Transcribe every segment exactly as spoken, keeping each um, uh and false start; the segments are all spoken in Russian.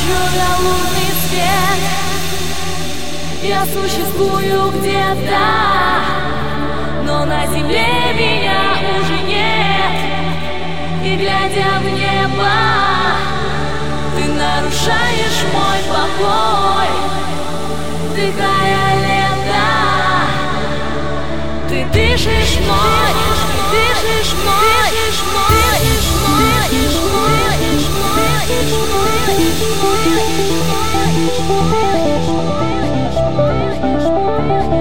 вижу я лунный свет. Я существую где-то, но на земле меня уже нет. И глядя в небо, ты нарушаешь мой покой. Вдыхая лето, ты дышишь мной, ты дышишь мой, дышишь мой, дышишь мой, дышишь мой, дышишь мой, дышишь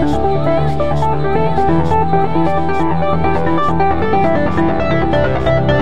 мой, дышишь мой.